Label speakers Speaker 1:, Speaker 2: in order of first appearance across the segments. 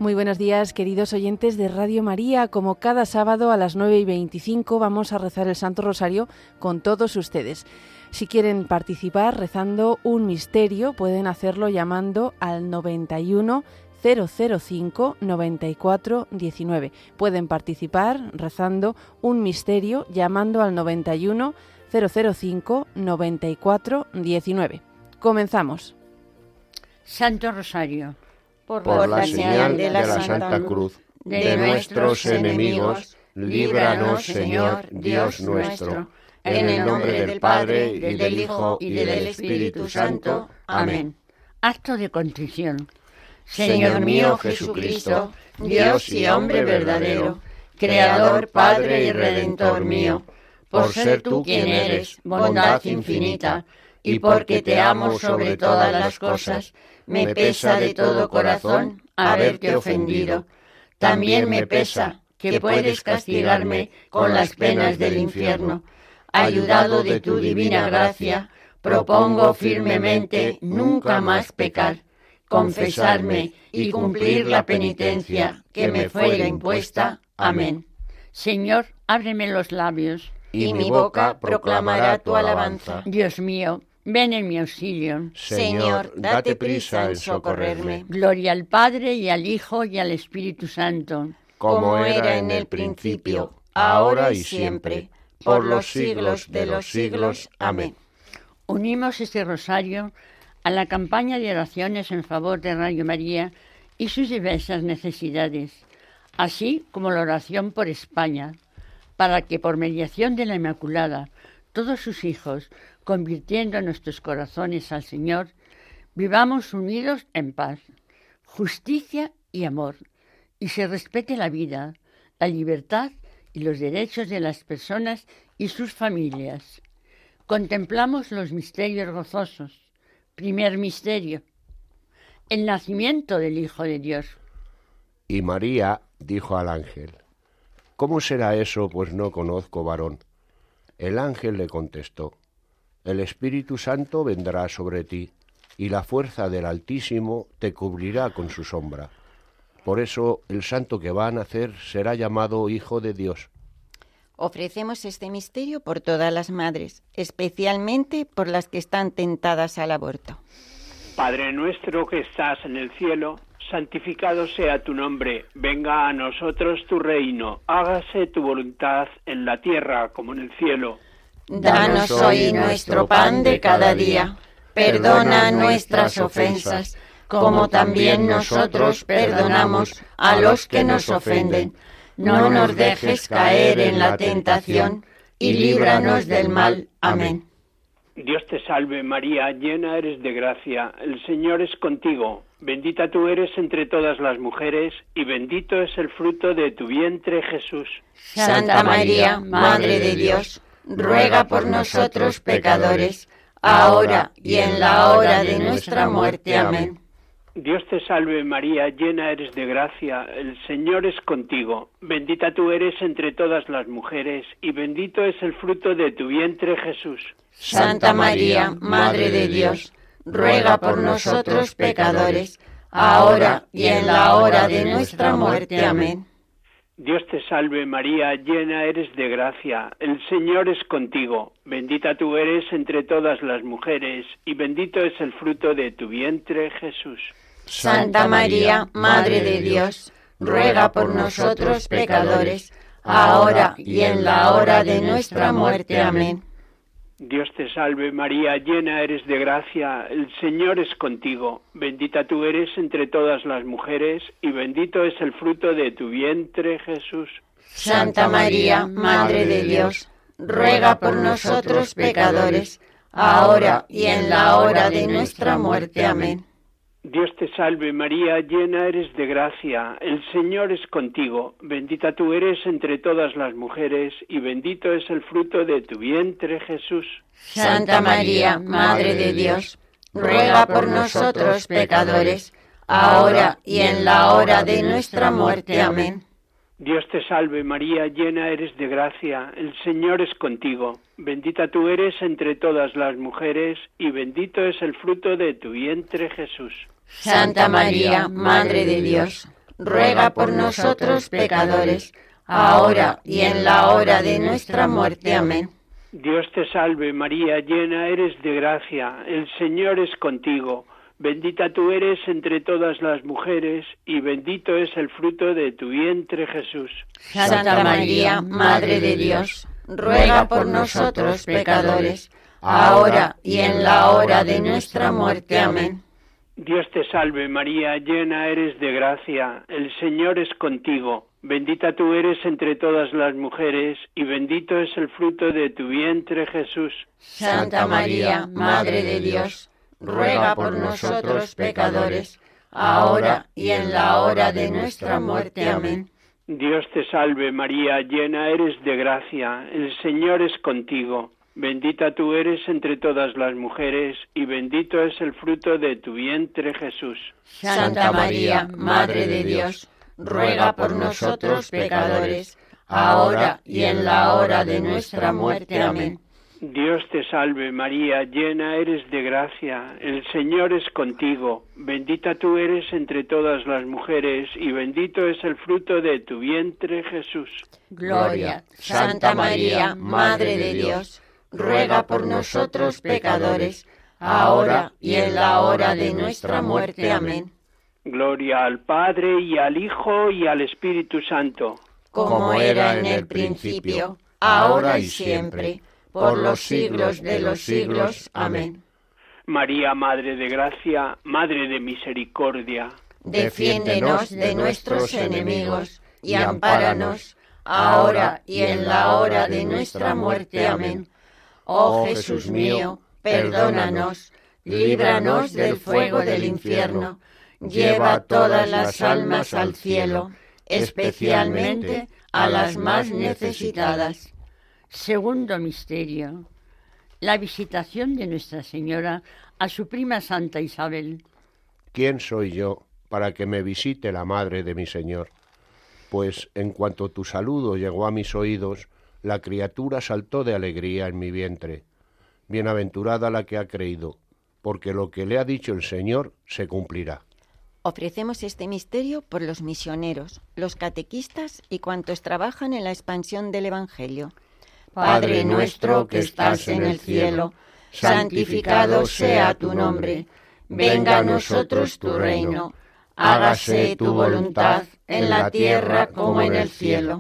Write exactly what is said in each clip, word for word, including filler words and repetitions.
Speaker 1: Muy buenos días, queridos oyentes de Radio María. Como cada sábado a las nueve y veinticinco vamos a rezar el Santo Rosario con todos ustedes. Si quieren participar rezando un misterio, pueden hacerlo llamando al noventa y uno, cero cero cinco, noventa y cuatro, diecinueve. Pueden participar rezando un misterio llamando al noventa y uno, cero cero cinco, noventa y cuatro, diecinueve. Comenzamos.
Speaker 2: Santo Rosario.
Speaker 3: Por, por la señal de la, de la Santa Cruz de, de nuestros enemigos, líbranos, Señor, Dios nuestro, en el nombre del Padre, y del Hijo, y del Espíritu Santo. Amén.
Speaker 2: Acto de contrición.
Speaker 3: Señor mío Jesucristo, Dios y hombre verdadero, Creador, Padre y Redentor mío, por ser tú quien eres, bondad infinita, y porque te amo sobre todas las cosas, me pesa de todo corazón haberte ofendido. También me pesa que puedes castigarme con las penas del infierno. Ayudado de tu divina gracia, propongo firmemente nunca más pecar, confesarme y cumplir la penitencia que me fuera impuesta. Amén.
Speaker 2: Señor, ábreme los labios,
Speaker 3: y mi boca proclamará tu alabanza.
Speaker 2: Dios mío, ven en mi auxilio.
Speaker 3: Señor, date prisa en socorrerme.
Speaker 2: Gloria al Padre, y al Hijo, y al Espíritu Santo.
Speaker 3: Como era en el principio, ahora y siempre, por los siglos de los siglos. Amén.
Speaker 2: Unimos este rosario a la campaña de oraciones en favor de Radio María y sus diversas necesidades, así como la oración por España, para que por mediación de la Inmaculada, todos sus hijos, convirtiendo nuestros corazones al Señor, vivamos unidos en paz, justicia y amor, y se respete la vida, la libertad y los derechos de las personas y sus familias. Contemplamos los misterios gozosos. Primer misterio, el nacimiento del Hijo de Dios.
Speaker 3: Y María dijo al ángel: ¿Cómo será eso, pues no conozco varón? El ángel le contestó: El Espíritu Santo vendrá sobre ti, y la fuerza del Altísimo te cubrirá con su sombra. Por eso el santo que va a nacer será llamado Hijo de Dios.
Speaker 4: Ofrecemos este misterio por todas las madres, especialmente por las que están tentadas al aborto.
Speaker 5: Padre nuestro que estás en el cielo, santificado sea tu nombre, venga a nosotros tu reino, hágase tu voluntad en la tierra como en el cielo.
Speaker 4: Danos hoy nuestro pan de cada día, perdona nuestras ofensas, como también nosotros perdonamos a los que nos ofenden. No nos dejes caer en la tentación, y líbranos del mal. Amén.
Speaker 5: Dios te salve María, llena eres de gracia, el Señor es contigo. Bendita tú eres entre todas las mujeres, y bendito es el fruto de tu vientre, Jesús.
Speaker 4: Santa María, Madre de Dios, ruega por nosotros pecadores, ahora y en la hora de nuestra muerte. Amén.
Speaker 5: Dios te salve María, llena eres de gracia, el Señor es contigo. Bendita tú eres entre todas las mujeres, y bendito es el fruto de tu vientre, Jesús.
Speaker 4: Santa María, Madre de Dios, ruega por nosotros pecadores, ahora y en la hora de nuestra muerte. Amén.
Speaker 5: Dios te salve María, llena eres de gracia, el Señor es contigo. Bendita tú eres entre todas las mujeres, y bendito es el fruto de tu vientre, Jesús.
Speaker 4: Santa María, Madre de Dios, ruega por nosotros pecadores, ahora y en la hora de nuestra muerte. Amén.
Speaker 5: Dios te salve María, llena eres de gracia, el Señor es contigo. Bendita tú eres entre todas las mujeres, y bendito es el fruto de tu vientre, Jesús.
Speaker 4: Santa María, Madre de Dios, ruega por nosotros pecadores, ahora y en la hora de nuestra muerte. Amén.
Speaker 5: Dios te salve María, llena eres de gracia, el Señor es contigo. Bendita tú eres entre todas las mujeres, y bendito es el fruto de tu vientre, Jesús.
Speaker 4: Santa María, Madre de Dios, ruega por nosotros pecadores, ahora y en la hora de nuestra muerte. Amén.
Speaker 5: Dios te salve María, llena eres de gracia, el Señor es contigo. Bendita tú eres entre todas las mujeres, y bendito es el fruto de tu vientre, Jesús.
Speaker 4: Santa María, Madre de Dios, ruega por nosotros pecadores, ahora y en la hora de nuestra muerte. Amén.
Speaker 5: Dios te salve María, llena eres de gracia, el Señor es contigo. Bendita tú eres entre todas las mujeres, y bendito es el fruto de tu vientre, Jesús.
Speaker 4: Santa María, Madre de Dios, ruega por nosotros pecadores, ahora y en la hora de nuestra muerte. Amén.
Speaker 5: Dios te salve María, llena eres de gracia, el Señor es contigo. Bendita tú eres entre todas las mujeres, y bendito es el fruto de tu vientre, Jesús.
Speaker 4: Santa María, Madre de Dios, ruega por nosotros pecadores, ahora y en la hora de nuestra muerte. Amén.
Speaker 5: Dios te salve María, llena eres de gracia, el Señor es contigo. Bendita tú eres entre todas las mujeres, y bendito es el fruto de tu vientre, Jesús.
Speaker 4: Santa María, Madre de Dios, ruega por nosotros pecadores, ahora y en la hora de nuestra muerte. Amén.
Speaker 5: Dios te salve María, llena eres de gracia, el Señor es contigo. Bendita tú eres entre todas las mujeres, y bendito es el fruto de tu vientre, Jesús.
Speaker 4: Gloria, Santa María, Madre de Dios, ruega por nosotros pecadores, ahora y en la hora de nuestra muerte. Amén.
Speaker 5: Gloria al Padre, y al Hijo, y al Espíritu Santo.
Speaker 4: Como era en el principio, ahora y siempre, por los siglos de los siglos. Amén.
Speaker 5: María, Madre de Gracia, Madre de Misericordia,
Speaker 4: defiéndenos de nuestros enemigos, y ampáranos, ahora y en la hora de nuestra muerte. Amén. Oh Jesús mío, perdónanos, líbranos del fuego del infierno, lleva todas las almas al cielo, especialmente a las más necesitadas.
Speaker 2: Segundo misterio, la visitación de Nuestra Señora a su prima Santa Isabel.
Speaker 3: ¿Quién soy yo para que me visite la madre de mi Señor? Pues en cuanto tu saludo llegó a mis oídos, la criatura saltó de alegría en mi vientre. Bienaventurada la que ha creído, porque lo que le ha dicho el Señor se cumplirá.
Speaker 6: Ofrecemos este misterio por los misioneros, los catequistas y cuantos trabajan en la expansión del Evangelio.
Speaker 4: Padre nuestro que estás en el cielo, santificado sea tu nombre. Venga a nosotros tu reino. Hágase tu voluntad en la tierra como en el cielo.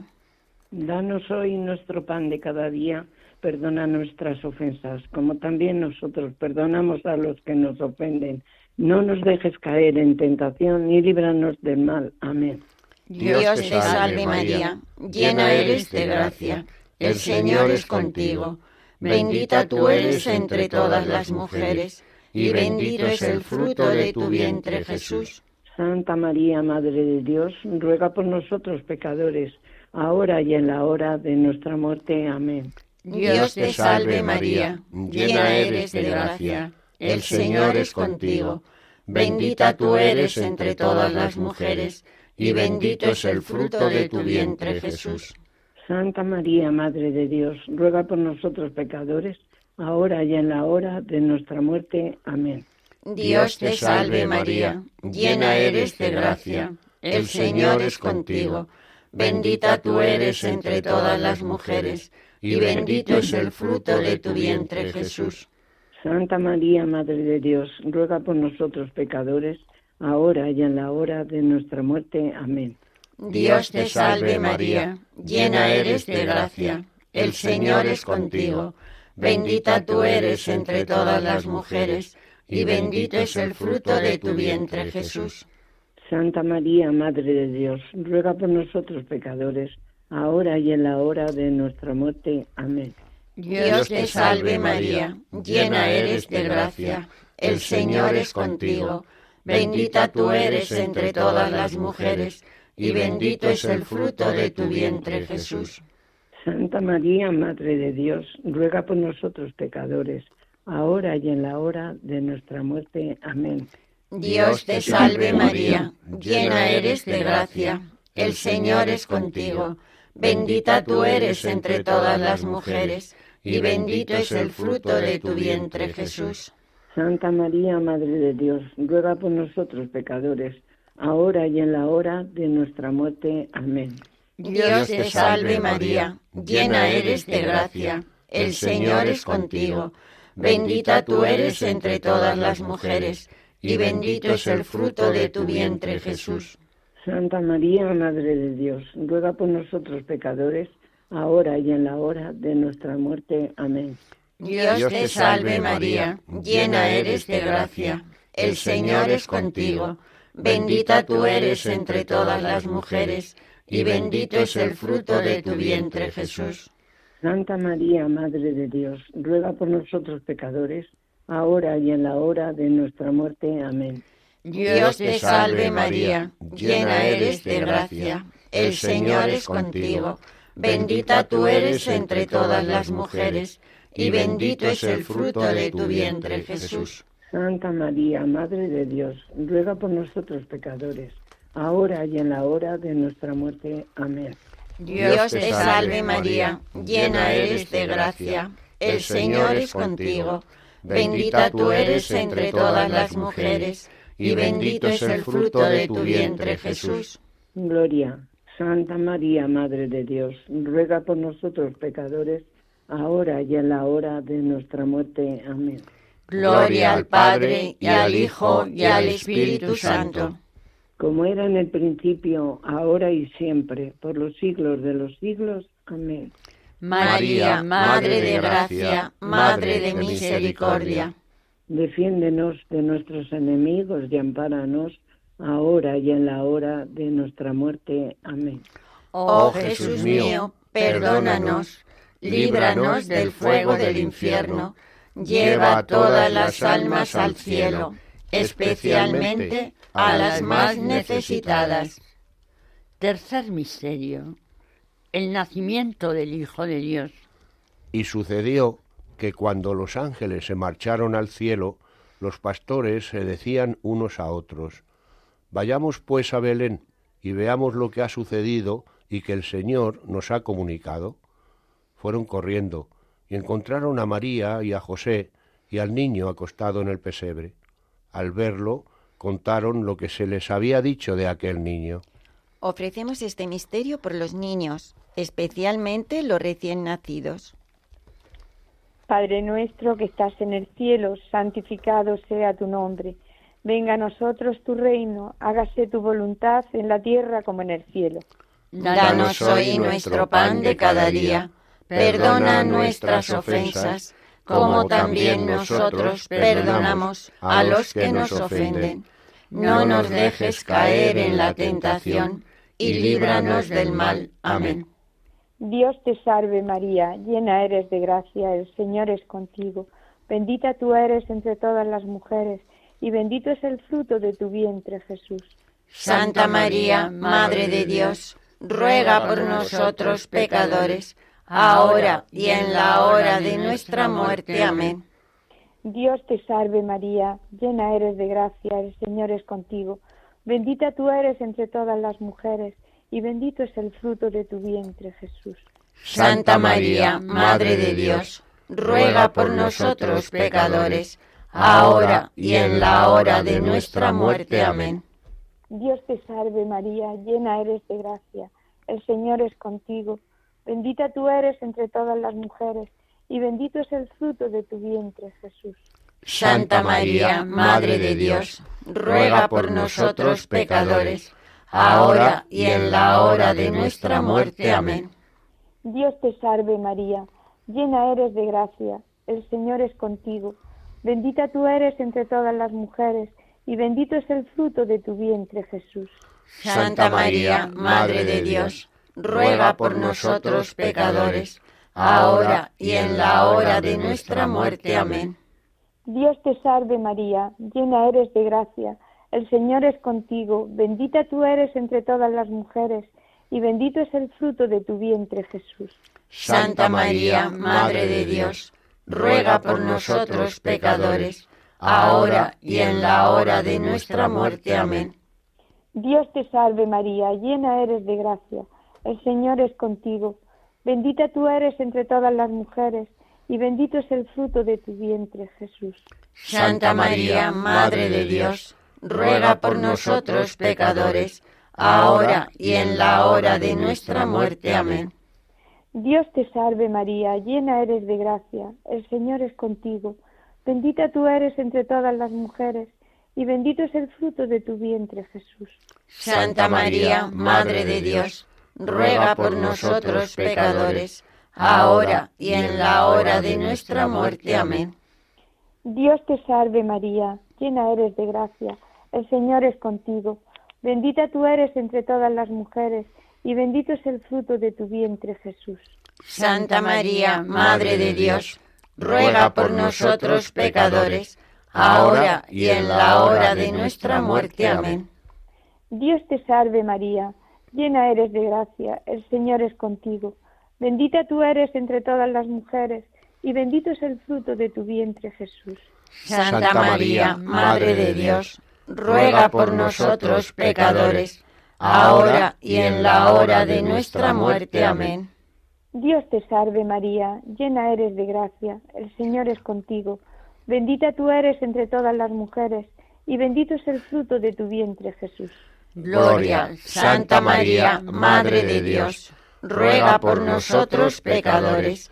Speaker 7: Danos hoy nuestro pan de cada día. Perdona nuestras ofensas, como también nosotros perdonamos a los que nos ofenden. No nos dejes caer en tentación y líbranos del mal. Amén.
Speaker 4: Dios te salve María, llena eres de gracia. El Señor es contigo. Bendita tú eres entre todas las mujeres, y bendito es el fruto de tu vientre, Jesús.
Speaker 7: Santa María, Madre de Dios, ruega por nosotros pecadores, ahora y en la hora de nuestra muerte. Amén.
Speaker 4: Dios te salve María, llena eres de gracia. El Señor es contigo. Bendita tú eres entre todas las mujeres, y bendito es el fruto de tu vientre, Jesús.
Speaker 7: Santa María, Madre de Dios, ruega por nosotros pecadores, ahora y en la hora de nuestra muerte. Amén.
Speaker 4: Dios te salve María, llena eres de gracia. El Señor es contigo. Bendita tú eres entre todas las mujeres, y bendito es el fruto de tu vientre, Jesús.
Speaker 7: Santa María, Madre de Dios, ruega por nosotros pecadores, ahora y en la hora de nuestra muerte. Amén.
Speaker 4: Dios te salve María, llena eres de gracia. El Señor es contigo. Bendita tú eres entre todas las mujeres, y bendito es el fruto de tu vientre, Jesús.
Speaker 7: Santa María, Madre de Dios, ruega por nosotros pecadores, ahora y en la hora de nuestra muerte. Amén.
Speaker 4: Dios te salve María, llena eres de gracia. El Señor es contigo. Bendita tú eres entre todas las mujeres, y bendito es el fruto de tu vientre, Jesús.
Speaker 7: Santa María, Madre de Dios, ruega por nosotros pecadores, ahora y en la hora de nuestra muerte. Amén.
Speaker 4: Dios te salve María, llena eres de gracia. El Señor es contigo. Bendita tú eres entre todas las mujeres, y bendito es el fruto de tu vientre, Jesús.
Speaker 7: Santa María, Madre de Dios, ruega por nosotros pecadores, ahora y en la hora de nuestra muerte. Amén.
Speaker 4: Dios te salve María, llena eres de gracia, el Señor es contigo. Bendita tú eres entre todas las mujeres, y bendito es el fruto de tu vientre, Jesús.
Speaker 7: Santa María, Madre de Dios, ruega por nosotros pecadores, ahora y en la hora de nuestra muerte. Amén.
Speaker 4: Dios te salve María, llena eres de gracia, el Señor es contigo. Bendita tú eres entre todas las mujeres, y bendito es el fruto de tu vientre, Jesús.
Speaker 7: Santa María, Madre de Dios, ruega por nosotros pecadores, ahora y en la hora de nuestra muerte. Amén.
Speaker 4: Dios te salve María, llena eres de gracia, el Señor es contigo. Bendita tú eres entre todas las mujeres, y bendito es el fruto de tu vientre, Jesús.
Speaker 7: Santa María, Madre de Dios, ruega por nosotros pecadores, ahora y en la hora de nuestra muerte. Amén.
Speaker 4: Dios te salve María, llena eres de gracia, el Señor es contigo. Bendita tú eres entre todas las mujeres, y bendito es el fruto de tu vientre, Jesús.
Speaker 7: Gloria. Santa María, Madre de Dios, ruega por nosotros pecadores, ahora y en la hora de nuestra muerte. Amén.
Speaker 4: Gloria al Padre, y al Hijo, y al Espíritu Santo.
Speaker 7: Como era en el principio, ahora y siempre, por los siglos de los siglos. Amén.
Speaker 4: María, Madre de gracia, Madre de misericordia.
Speaker 7: Defiéndenos de nuestros enemigos y ampáranos, ahora y en la hora de nuestra muerte. Amén.
Speaker 4: Oh Jesús mío, perdónanos, líbranos del fuego del infierno, lleva a todas las almas al cielo, especialmente a las más necesitadas. Tercer misterio: el nacimiento del Hijo de Dios.
Speaker 3: Y sucedió que cuando los ángeles se marcharon al cielo, los pastores se decían unos a otros: vayamos pues a Belén y veamos lo que ha sucedido y que el Señor nos ha comunicado. Fueron corriendo y encontraron a María y a José y al niño acostado en el pesebre. Al verlo, contaron lo que se les había dicho de aquel niño.
Speaker 6: Ofrecemos este misterio por los niños, especialmente los recién nacidos.
Speaker 8: Padre nuestro que estás en el cielo, santificado sea tu nombre. Venga a nosotros tu reino, hágase tu voluntad en la tierra como en el cielo.
Speaker 4: Danos hoy nuestro pan de cada día. Perdona nuestras ofensas, como también nosotros perdonamos a los que nos ofenden. No nos dejes caer en la tentación, y líbranos del mal. Amén.
Speaker 8: Dios te salve María, llena eres de gracia, el Señor es contigo. Bendita tú eres entre todas las mujeres, y bendito es el fruto de tu vientre, Jesús.
Speaker 4: Santa María, Madre de Dios, ruega por nosotros pecadores, ahora y en la hora de nuestra muerte. Amén.
Speaker 8: Dios te salve María, llena eres de gracia, el Señor es contigo. Bendita tú eres entre todas las mujeres, y bendito es el fruto de tu vientre, Jesús.
Speaker 4: Santa María, Madre de Dios, ruega por nosotros pecadores, ahora y en la hora de nuestra muerte. Amén.
Speaker 8: Dios te salve María, llena eres de gracia, el Señor es contigo. Bendita tú eres entre todas las mujeres, y bendito es el fruto de tu vientre, Jesús.
Speaker 4: Santa María, Madre de Dios, ruega por nosotros pecadores, ahora y en la hora de nuestra muerte. Amén.
Speaker 8: Dios te salve María, llena eres de gracia, el Señor es contigo. Bendita tú eres entre todas las mujeres, y bendito es el fruto de tu vientre, Jesús.
Speaker 4: Santa María, Madre de Dios, ruega por nosotros pecadores, ahora y en la hora de nuestra muerte. Amén.
Speaker 8: Dios te salve María, llena eres de gracia, el Señor es contigo. Bendita tú eres entre todas las mujeres, y bendito es el fruto de tu vientre, Jesús.
Speaker 4: Santa María, Madre de Dios, ruega por nosotros pecadores, ahora y en la hora de nuestra muerte. Amén.
Speaker 8: Dios te salve María, llena eres de gracia, el Señor es contigo. Bendita tú eres entre todas las mujeres, y bendito es el fruto de tu vientre, Jesús.
Speaker 4: Santa María, Madre de Dios, ruega por nosotros pecadores, ahora y en la hora de nuestra muerte. Amén.
Speaker 8: Dios te salve María, llena eres de gracia, el Señor es contigo. Bendita tú eres entre todas las mujeres, y bendito es el fruto de tu vientre, Jesús.
Speaker 4: Santa María, Madre de Dios, ruega por nosotros pecadores, ahora y en la hora de nuestra muerte. Amén.
Speaker 8: Dios te salve María, llena eres de gracia, el Señor es contigo. Bendita tú eres entre todas las mujeres, y bendito es el fruto de tu vientre, Jesús.
Speaker 4: Santa María, Madre de Dios, ruega por nosotros pecadores, ahora y en la hora de nuestra muerte. Amén.
Speaker 8: Dios te salve María, llena eres de gracia, el Señor es contigo. Bendita tú eres entre todas las mujeres, y bendito es el fruto de tu vientre, Jesús.
Speaker 4: Santa María, Madre de Dios, ruega por nosotros pecadores, ahora y en la hora de nuestra muerte. Amén.
Speaker 8: Dios te salve María, llena eres de gracia, el Señor es contigo. Bendita tú eres entre todas las mujeres, y bendito es el fruto de tu vientre, Jesús.
Speaker 4: Gloria, Santa María, Madre de Dios, ruega por nosotros pecadores,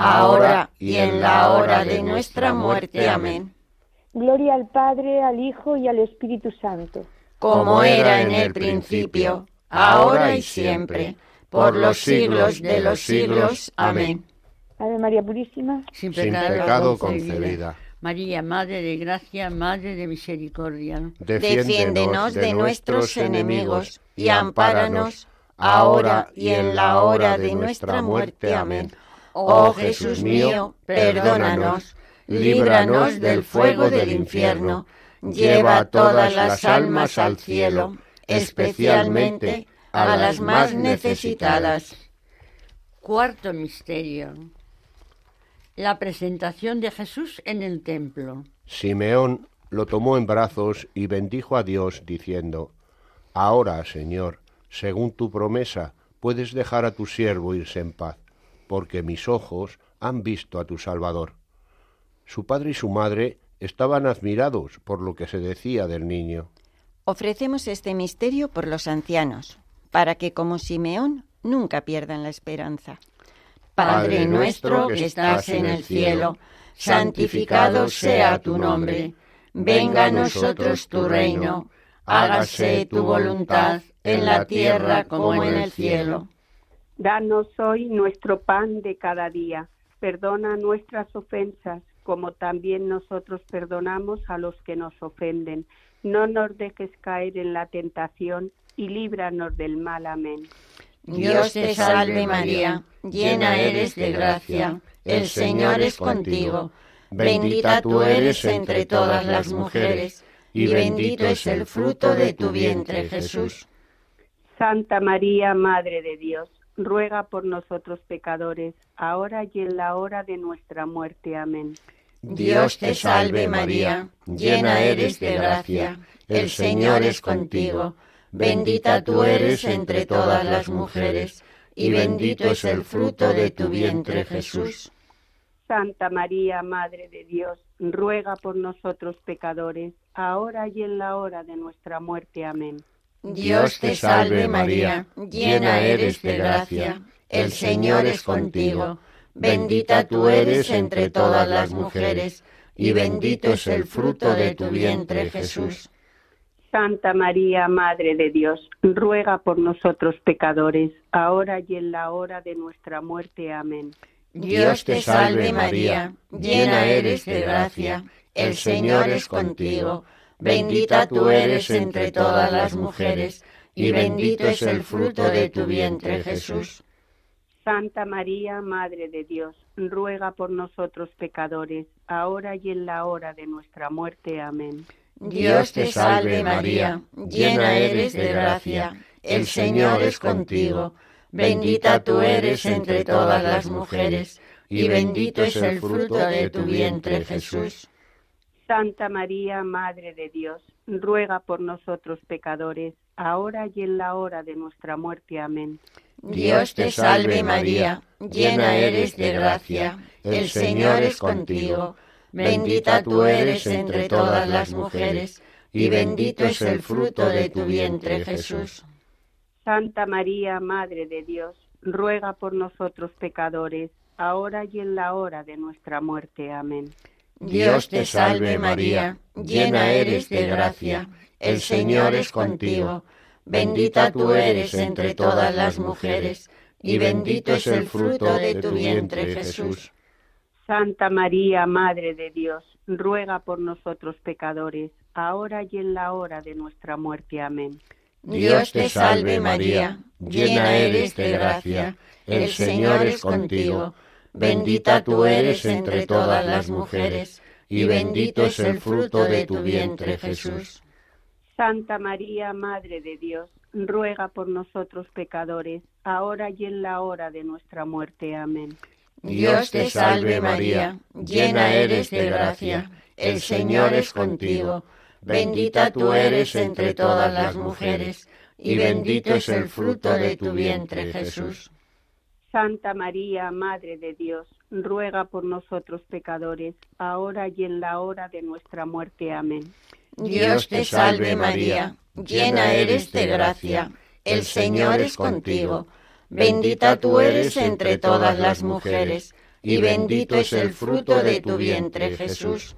Speaker 4: ahora y en la hora de nuestra muerte. Amén.
Speaker 8: Gloria al Padre, al Hijo y al Espíritu Santo.
Speaker 4: Como era en el principio, ahora y siempre, por los siglos de los siglos. Amén.
Speaker 8: Ave María Purísima,
Speaker 2: Sin
Speaker 3: Sin
Speaker 2: pecado,
Speaker 3: pecado
Speaker 2: concebida.
Speaker 3: concebida.
Speaker 2: María, Madre de Gracia, Madre de Misericordia.
Speaker 4: Defiéndenos de nuestros enemigos y ampáranos ahora y en la hora de nuestra muerte. Amén. Oh Jesús mío, perdónanos, líbranos del fuego del infierno, lleva todas las almas al cielo, especialmente a las más necesitadas.
Speaker 2: Cuarto misterio. La presentación de Jesús en el templo.
Speaker 3: Simeón lo tomó en brazos y bendijo a Dios, diciendo: Ahora, Señor, según tu promesa, puedes dejar a tu siervo irse en paz, porque mis ojos han visto a tu Salvador. Su padre y su madre estaban admirados por lo que se decía del niño.
Speaker 6: Ofrecemos este misterio por los ancianos, para que, como Simeón, nunca pierdan la esperanza.
Speaker 4: Padre nuestro que estás en el cielo, santificado sea tu nombre. Venga a nosotros tu reino. Hágase tu voluntad en la tierra como en el cielo.
Speaker 9: Danos hoy nuestro pan de cada día. Perdona nuestras ofensas, como también nosotros perdonamos a los que nos ofenden. No nos dejes caer en la tentación y líbranos del mal. Amén.
Speaker 4: Dios te salve María, llena eres de gracia, el Señor es contigo. Bendita tú eres entre todas las mujeres, y bendito es el fruto de tu vientre, Jesús.
Speaker 9: Santa María, Madre de Dios, ruega por nosotros pecadores, ahora y en la hora de nuestra muerte. Amén.
Speaker 4: Dios te salve María, llena eres de gracia, el Señor es contigo. Bendita tú eres entre todas las mujeres, y bendito es el fruto de tu vientre, Jesús.
Speaker 9: Santa María, Madre de Dios, ruega por nosotros pecadores, ahora y en la hora de nuestra muerte. Amén.
Speaker 4: Dios te salve María, llena eres de gracia, el Señor es contigo. Bendita tú eres entre todas las mujeres, y bendito es el fruto de tu vientre, Jesús.
Speaker 9: Santa María, Madre de Dios, ruega por nosotros pecadores, ahora y en la hora de nuestra muerte. Amén.
Speaker 4: Dios te salve María, llena eres de gracia, el Señor es contigo. Bendita tú eres entre todas las mujeres, y bendito es el fruto de tu vientre, Jesús.
Speaker 9: Santa María, Madre de Dios, ruega por nosotros pecadores, ahora y en la hora de nuestra muerte. Amén.
Speaker 4: Dios te salve María, llena eres de gracia, el Señor es contigo. Bendita tú eres entre todas las mujeres, y bendito es el fruto de tu vientre, Jesús.
Speaker 9: Santa María, Madre de Dios, ruega por nosotros pecadores, ahora y en la hora de nuestra muerte. Amén.
Speaker 4: Dios te salve María, llena eres de gracia, el Señor es contigo. Bendita tú eres entre todas las mujeres,
Speaker 3: y bendito es el fruto de tu vientre, Jesús.
Speaker 9: Santa María, Madre de Dios, ruega por nosotros pecadores, ahora y en la hora de nuestra muerte. Amén.
Speaker 3: Dios te salve María, llena eres de gracia, el Señor es contigo. Bendita tú eres entre todas las mujeres, y bendito es el fruto de tu vientre, Jesús.
Speaker 9: Santa María, Madre de Dios, ruega por nosotros pecadores, ahora y en la hora de nuestra muerte. Amén.
Speaker 3: Dios te salve María, llena eres de gracia, el Señor es contigo. Bendita tú eres entre todas las mujeres, y bendito es el fruto de tu vientre, Jesús.
Speaker 9: Santa María, Madre de Dios, ruega por nosotros pecadores, ahora y en la hora de nuestra muerte. Amén.
Speaker 3: Dios te salve María, llena eres de gracia, el Señor es contigo. Bendita tú eres entre todas las mujeres, y bendito es el fruto de tu vientre, Jesús.
Speaker 9: Santa María, Madre de Dios, ruega por nosotros pecadores, ahora y en la hora de nuestra muerte. Amén.
Speaker 3: Dios te salve María, llena eres de gracia, el Señor es contigo. Bendita tú eres entre todas las mujeres, y bendito es el fruto de tu vientre, Jesús.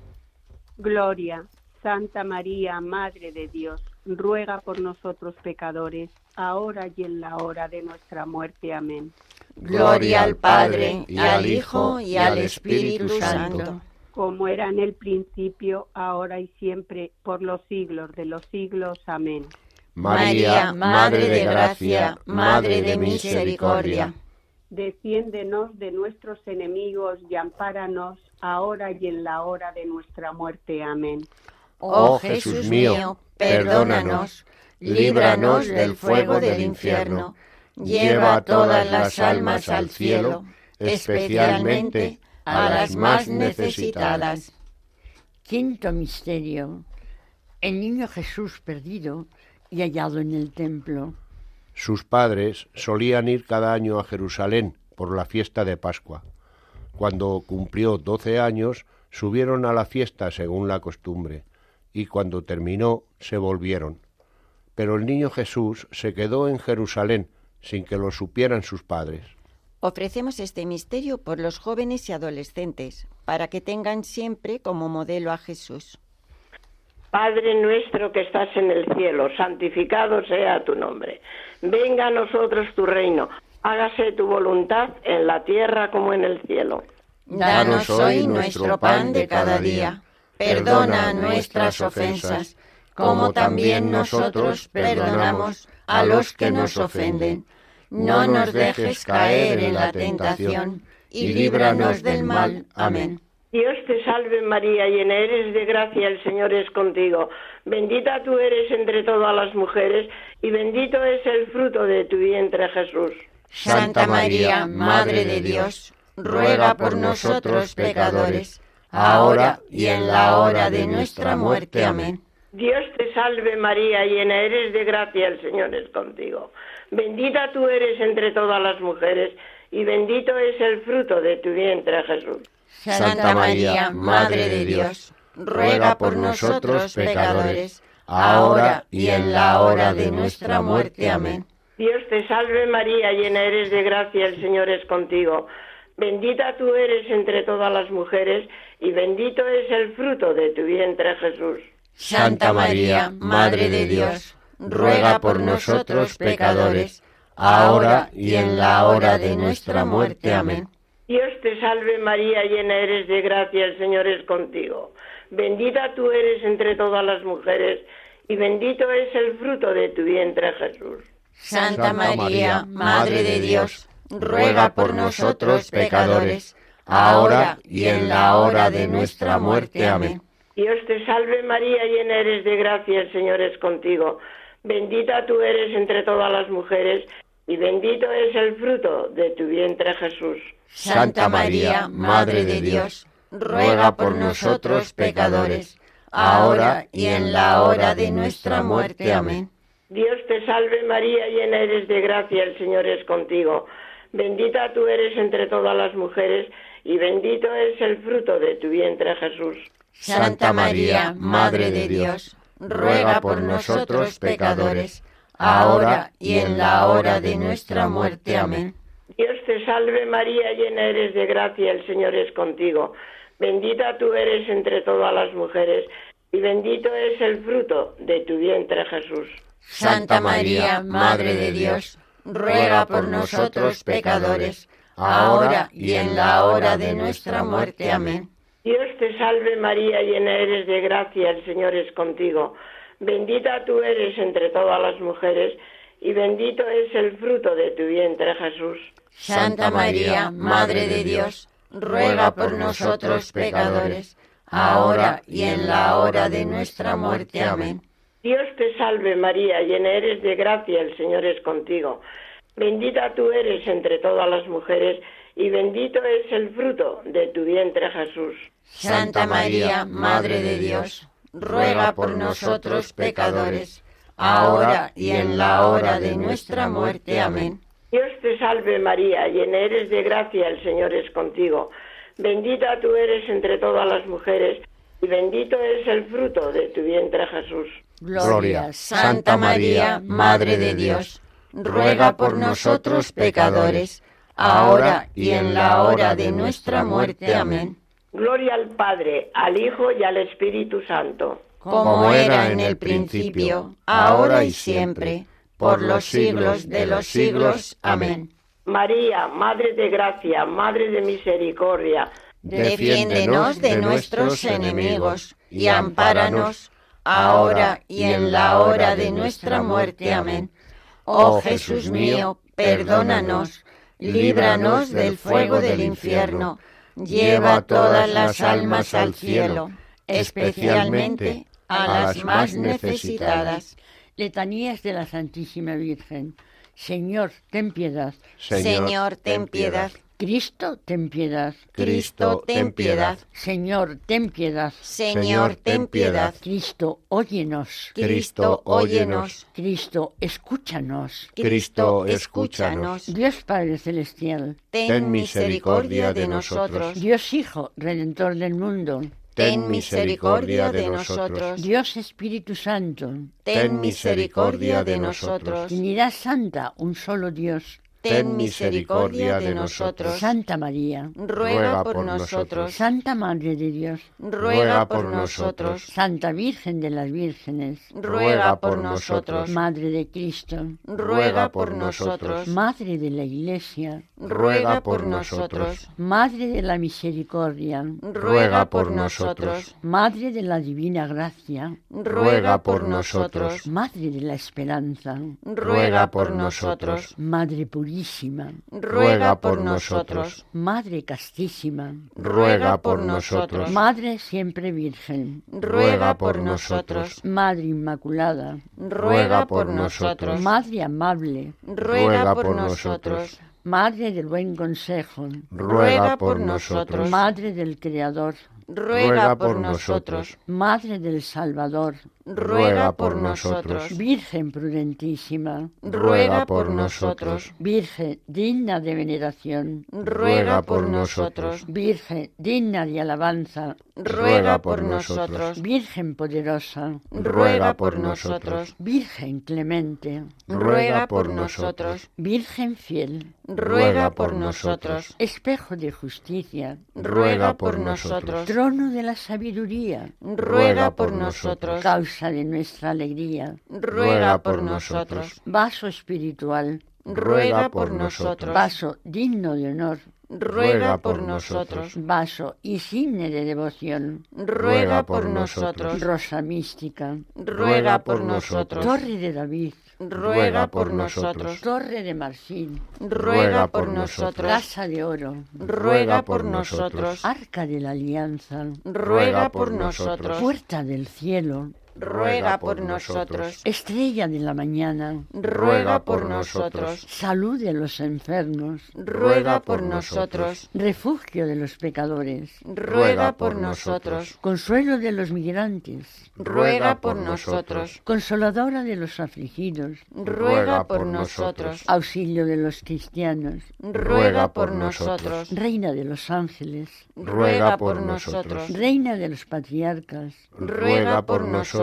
Speaker 9: Gloria. Santa María, Madre de Dios, ruega por nosotros pecadores, ahora y en la hora de nuestra muerte. Amén.
Speaker 3: Gloria al Padre, y al Hijo, y al Espíritu Santo.
Speaker 9: Como era en el principio, ahora y siempre, por los siglos de los siglos. Amén.
Speaker 3: María, Madre de gracia, Madre de misericordia,
Speaker 9: defiéndenos de nuestros enemigos y ampáranos, ahora y en la hora de nuestra muerte. Amén.
Speaker 3: Oh Jesús mío, perdónanos, líbranos del fuego del infierno, lleva a todas las almas al cielo, especialmente a las más necesitadas.
Speaker 2: Quinto misterio: el niño Jesús perdido y hallado en el templo.
Speaker 10: Sus padres solían ir cada año a Jerusalén por la fiesta de Pascua. Cuando cumplió doce años, subieron a la fiesta según la costumbre, y cuando terminó, se volvieron. Pero el niño Jesús se quedó en Jerusalén, sin que lo supieran sus padres.
Speaker 6: Ofrecemos este misterio por los jóvenes y adolescentes, para que tengan siempre como modelo a Jesús.
Speaker 4: Padre nuestro que estás en el cielo, santificado sea tu nombre. Venga a nosotros tu reino, hágase tu voluntad en la tierra como en el cielo.
Speaker 6: Danos hoy nuestro pan de cada día. Perdona nuestras ofensas, como también nosotros perdonamos a los que nos ofenden. No nos dejes caer en la tentación, y líbranos del mal. Amén.
Speaker 4: Dios te salve María, llena eres de gracia, el Señor es contigo. Bendita tú eres entre todas las mujeres, y bendito es el fruto de tu vientre, Jesús.
Speaker 6: Santa María, Madre de Dios, ruega por nosotros pecadores, ahora y en la hora de nuestra muerte. Amén.
Speaker 4: Dios te salve María, llena eres de gracia, el Señor es contigo. Bendita tú eres entre todas las mujeres, y bendito es el fruto de tu vientre, Jesús.
Speaker 6: Santa María, Madre de Dios, ruega por nosotros pecadores, ahora y en la hora de nuestra muerte. Amén.
Speaker 4: Dios te salve María, llena eres de gracia, el Señor es contigo. Bendita tú eres entre todas las mujeres, y bendito es el fruto de tu vientre, Jesús.
Speaker 6: Santa María, Madre de Dios, ruega por nosotros pecadores, ahora y en la hora de nuestra muerte. Amén.
Speaker 4: Dios te salve María, llena eres de gracia, el Señor es contigo. Bendita tú eres entre todas las mujeres, y bendito es el fruto de tu vientre, Jesús.
Speaker 6: Santa María, Madre de Dios, ruega por nosotros pecadores, ahora y en la hora de nuestra muerte. Amén.
Speaker 4: Dios te salve María, llena eres de gracia, el Señor es contigo. Bendita tú eres entre todas las mujeres, y bendito es el fruto de tu vientre, Jesús.
Speaker 6: Santa María, Madre de Dios, ruega por nosotros pecadores, ahora y en la hora de nuestra muerte. Amén.
Speaker 4: Dios te salve María, llena eres de gracia, el Señor es contigo. Bendita tú eres entre todas las mujeres, y bendito es el fruto de tu vientre, Jesús.
Speaker 6: Santa María, Madre de Dios, ruega por nosotros pecadores, ahora y en la hora de nuestra muerte. Amén.
Speaker 4: Dios te salve María, llena eres de gracia, el Señor es contigo. Bendita tú eres entre todas las mujeres, y bendito es el fruto de tu vientre, Jesús.
Speaker 6: Santa María, Madre de Dios, ruega por nosotros pecadores, ahora y en la hora de nuestra muerte. Amén.
Speaker 4: Dios te salve María, llena eres de gracia, el Señor es contigo. Bendita tú eres entre todas las mujeres, y bendito es el fruto de tu vientre, Jesús.
Speaker 6: Santa María, Madre de Dios, ruega por nosotros pecadores, ahora y en la hora de nuestra muerte. Amén.
Speaker 4: Dios te salve María, llena eres de gracia, el Señor es contigo. Bendita tú eres entre todas las mujeres, y bendito es el fruto de tu vientre, Jesús.
Speaker 6: Santa María, Madre de Dios, ruega por nosotros pecadores, ahora y en la hora de nuestra muerte. Amén.
Speaker 4: Dios te salve María, llena eres de gracia, el Señor es contigo. Bendita tú eres entre todas las mujeres, y bendito es el fruto de tu vientre, Jesús.
Speaker 6: Gloria. Santa María, Madre de Dios, ruega por nosotros pecadores, ahora y en la hora de nuestra muerte. Amén.
Speaker 4: Gloria al Padre, al Hijo y al Espíritu Santo.
Speaker 6: Como era en el principio, ahora y siempre, por los siglos de los siglos. Amén.
Speaker 4: María, Madre de Gracia, Madre de Misericordia,
Speaker 6: defiéndenos de nuestros enemigos y ampáranos ahora y en la hora de nuestra muerte. Amén. Oh Jesús mío, perdónanos, líbranos del fuego del infierno, lleva todas las almas al cielo, especialmente a las más necesitadas.
Speaker 2: Letanías de la Santísima Virgen. Señor, ten piedad.
Speaker 6: Señor, ten piedad.
Speaker 2: Cristo, ten piedad.
Speaker 6: Cristo, ten piedad.
Speaker 2: Señor, ten piedad.
Speaker 6: Señor, ten piedad.
Speaker 2: Cristo, óyenos.
Speaker 6: Cristo, óyenos.
Speaker 2: Cristo, escúchanos.
Speaker 6: Cristo, escúchanos.
Speaker 2: Dios Padre Celestial,
Speaker 6: ten misericordia de nosotros.
Speaker 2: Dios Hijo, Redentor del mundo,
Speaker 6: ten misericordia de nosotros.
Speaker 2: Dios Espíritu Santo,
Speaker 6: ten misericordia de nosotros.
Speaker 2: Trinidad Santa, un solo Dios,
Speaker 6: ten misericordia de nosotros.
Speaker 2: Santa María,
Speaker 6: ruega por nosotros.
Speaker 2: Santa Madre de Dios,
Speaker 6: ruega por nosotros.
Speaker 2: Santa Virgen de las Vírgenes,
Speaker 6: ruega por nosotros.
Speaker 2: Madre de Cristo,
Speaker 6: ruega por nosotros.
Speaker 2: Madre de la Iglesia,
Speaker 6: ruega por nosotros.
Speaker 2: Madre de la Misericordia,
Speaker 6: ruega por nosotros.
Speaker 2: Madre de la Divina Gracia,
Speaker 6: ruega por nosotros.
Speaker 2: Madre de la Esperanza,
Speaker 6: ruega por nosotros.
Speaker 2: Madre Purísima,
Speaker 6: ruega por nosotros.
Speaker 2: Madre Castísima,
Speaker 6: ruega por nosotros.
Speaker 2: Madre Siempre Virgen,
Speaker 6: ruega por nosotros.
Speaker 2: Madre Inmaculada,
Speaker 6: ruega por nosotros.
Speaker 2: Madre Amable,
Speaker 6: ruega por nosotros.
Speaker 2: Madre del Buen Consejo,
Speaker 6: ruega por nosotros.
Speaker 2: Madre del Creador,
Speaker 6: ruega por nosotros.
Speaker 2: Madre del Salvador,
Speaker 6: ruega por nosotros.
Speaker 2: Virgen prudentísima,
Speaker 6: ruega por nosotros.
Speaker 2: Virgen digna de veneración,
Speaker 6: ruega por nosotros.
Speaker 2: Virgen digna de alabanza,
Speaker 6: ruega por nosotros.
Speaker 2: Virgen poderosa,
Speaker 6: ruega por nosotros.
Speaker 2: Virgen clemente,
Speaker 6: ruega por nosotros.
Speaker 2: Virgen fiel,
Speaker 6: ruega por nosotros.
Speaker 2: Espejo de justicia,
Speaker 6: ruega por nosotros.
Speaker 2: Trono de la sabiduría,
Speaker 6: ruega por nosotros.
Speaker 2: Causa de nuestra alegría,
Speaker 6: ruega por nosotros.
Speaker 2: Vaso espiritual,
Speaker 6: ruega por nosotros.
Speaker 2: Vaso digno de honor,
Speaker 6: ruega por nosotros.
Speaker 2: Vaso insigne de devoción,
Speaker 6: ruega por nosotros.
Speaker 2: Rosa mística,
Speaker 6: ruega por nosotros.
Speaker 2: Torre de David,
Speaker 6: ruega por nosotros.
Speaker 2: Torre de marfil,
Speaker 6: ruega por nosotros.
Speaker 2: Casa de oro,
Speaker 6: ruega por nosotros.
Speaker 2: Arca de la alianza,
Speaker 6: ruega por nosotros.
Speaker 2: Puerta del cielo,
Speaker 6: ruega por nosotros.
Speaker 2: Estrella de la mañana,
Speaker 6: ruega por nosotros.
Speaker 2: Salud de los enfermos,
Speaker 6: ruega por nosotros.
Speaker 2: Refugio de los pecadores,
Speaker 6: ruega por nosotros.
Speaker 2: Consuelo de los migrantes,
Speaker 6: ruega por nosotros.
Speaker 2: Consoladora de los afligidos,
Speaker 6: ruega por nosotros.
Speaker 2: Auxilio de los cristianos,
Speaker 6: ruega por nosotros.
Speaker 2: Reina de los ángeles,
Speaker 6: ruega por nosotros.
Speaker 2: Reina de los patriarcas,
Speaker 6: ruega por nosotros.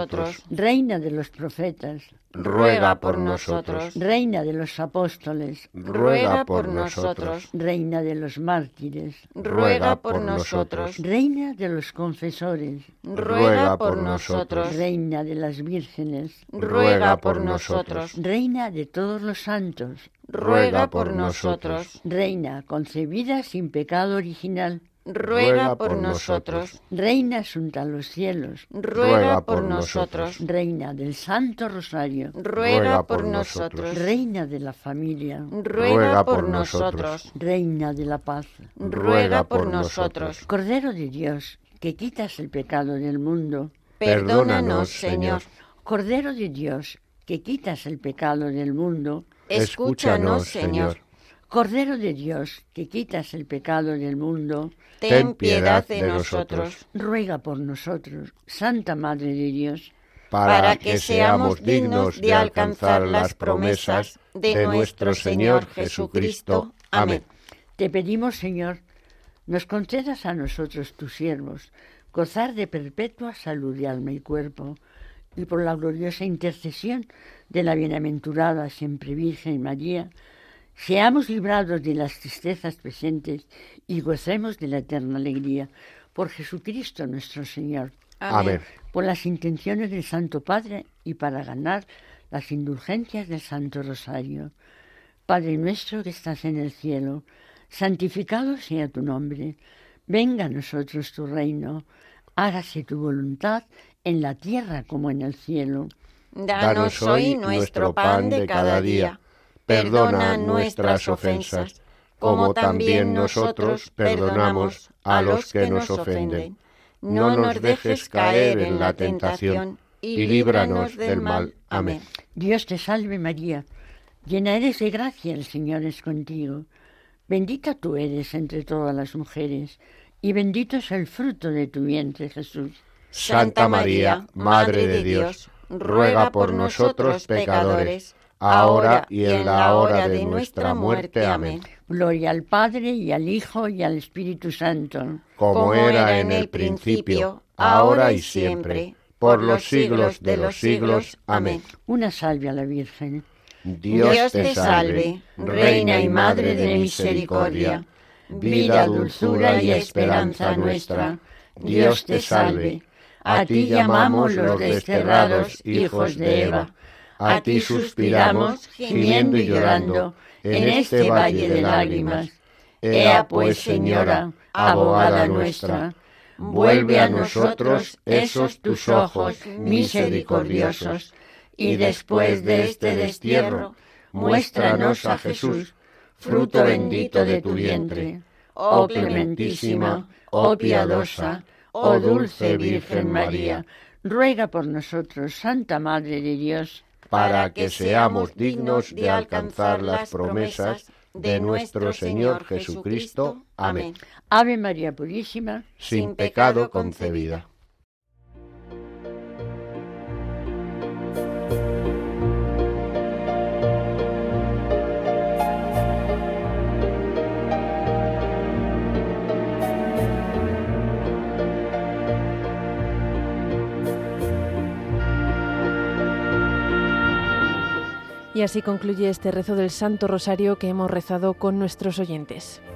Speaker 6: nosotros.
Speaker 2: Reina de los profetas,
Speaker 6: ruega por nosotros.
Speaker 2: Reina de los apóstoles,
Speaker 6: ruega por nosotros.
Speaker 2: Reina de los mártires,
Speaker 6: ruega por nosotros.
Speaker 2: Reina de los confesores,
Speaker 6: ruega por nosotros.
Speaker 2: Reina de las vírgenes,
Speaker 6: ruega por nosotros.
Speaker 2: Reina de todos los santos,
Speaker 6: ruega por nosotros.
Speaker 2: Reina concebida sin pecado original,
Speaker 6: ruega por nosotros.
Speaker 2: Reina asunta a los cielos,
Speaker 6: ruega por nosotros.
Speaker 2: Reina del Santo Rosario,
Speaker 6: ruega por nosotros.
Speaker 2: Reina de la familia,
Speaker 6: ruega por nosotros.
Speaker 2: Reina de la paz,
Speaker 6: ruega por nosotros.
Speaker 2: Cordero de Dios, que quitas el pecado del mundo,
Speaker 6: perdónanos, Señor.
Speaker 2: Cordero de Dios, que quitas el pecado del mundo,
Speaker 6: escúchanos, Señor.
Speaker 2: Cordero de Dios, que quitas el pecado del mundo,
Speaker 6: ten piedad de nosotros.
Speaker 2: Ruega por nosotros, Santa Madre de Dios,
Speaker 6: para que seamos dignos de alcanzar las promesas de nuestro Señor Jesucristo. Amén.
Speaker 2: Te pedimos, Señor, nos concedas a nosotros, tus siervos, gozar de perpetua salud de alma y cuerpo, y por la gloriosa intercesión de la bienaventurada siempre Virgen María, seamos librados de las tristezas presentes y gocemos de la eterna alegría. Por Jesucristo nuestro Señor.
Speaker 6: Amén.
Speaker 2: Por las intenciones del Santo Padre y para ganar las indulgencias del Santo Rosario. Padre nuestro que estás en el cielo, santificado sea tu nombre. Venga a nosotros tu reino. Hágase tu voluntad en la tierra como en el cielo.
Speaker 6: Danos hoy nuestro pan de cada día. Perdona nuestras ofensas, como también nosotros perdonamos a los que nos ofenden. No nos dejes caer en la tentación y líbranos del mal. Amén.
Speaker 2: Dios te salve María, llena eres de gracia, el Señor es contigo. Bendita tú eres entre todas las mujeres, y bendito es el fruto de tu vientre, Jesús.
Speaker 6: Santa María, Madre de Dios, ruega por nosotros pecadores, ahora y en la hora de nuestra muerte. Amén.
Speaker 2: Gloria al Padre, y al Hijo, y al Espíritu Santo.
Speaker 6: Como era en el principio, ahora y siempre, por los siglos de los siglos. Amén.
Speaker 2: Una salve a la Virgen.
Speaker 6: Dios te salve, Reina y Madre de misericordia, vida, dulzura y esperanza nuestra. Dios te salve. A ti llamamos los desterrados hijos de Eva. A ti suspiramos, gimiendo y llorando, en este valle de lágrimas. Ea pues, Señora, abogada nuestra, vuelve a nosotros esos tus ojos misericordiosos, y después de este destierro, muéstranos a Jesús, fruto bendito de tu vientre. Oh clementísima, oh piadosa, oh dulce Virgen María,
Speaker 2: ruega por nosotros, Santa Madre de Dios,
Speaker 6: para que seamos dignos de alcanzar las promesas de nuestro Señor Jesucristo. Amén.
Speaker 2: Ave María Purísima,
Speaker 6: sin pecado concebida.
Speaker 1: Y así concluye este rezo del Santo Rosario que hemos rezado con nuestros oyentes.